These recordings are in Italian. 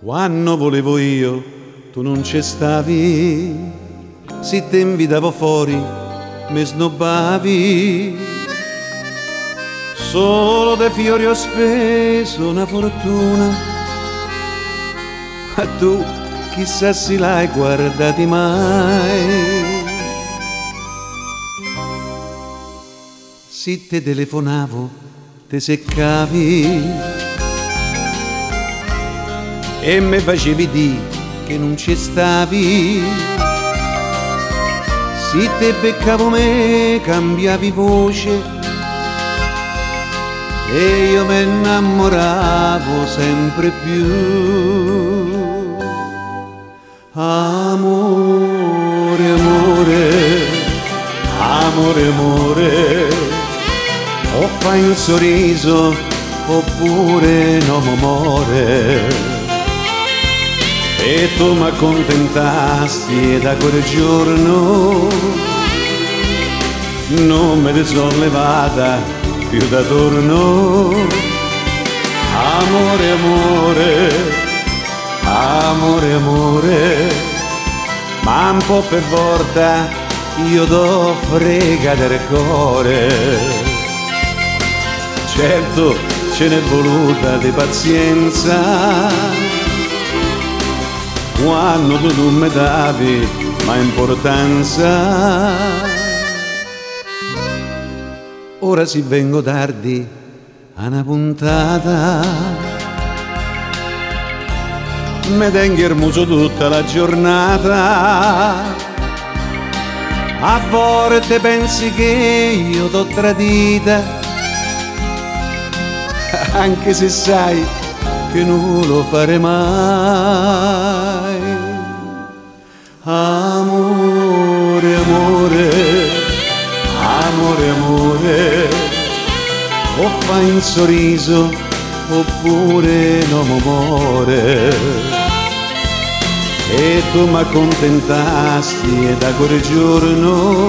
Quando volevo io, tu non ci stavi. Se ti invitavo fuori, mi snobbavi. Solo dei fiori ho speso una fortuna, ma tu chissà se l'hai guardati mai. Se te telefonavo, te seccavi e me facevi di che non ci stavi. Se te beccavo me cambiavi voce e io mi innamoravo sempre più. Amore, amore, amore, amore, o fai un sorriso oppure no amore. E tu mi accontentasti e da quel giorno non me ne sono levata più da torno. Amore, amore, amore, amore, ma un po' per volta io do frega del cuore. Certo ce n'è voluta di pazienza quando tu non mi davi mai importanza. Ora si vengo tardi a una puntata, mi tengo il muso tutta la giornata. A volte pensi che io t'ho tradita, anche se sai che non lo farei mai. Amore, amore, amore, amore, o fai un sorriso oppure no amore. E tu mi accontentasti e da quel giorno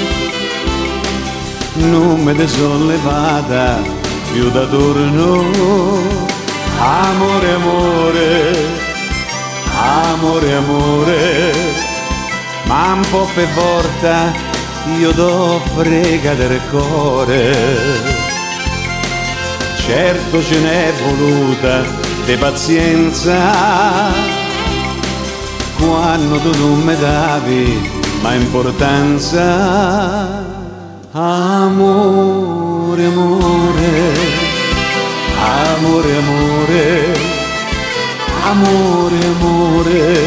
non me ne son levata più da torno. Amore, amore, amore, amore, ma un po' per volta io do frega del cuore. Certo ce n'è voluta di pazienza quando tu non mi davi mai importanza. Amore, amore, amore, amore, amore, amore,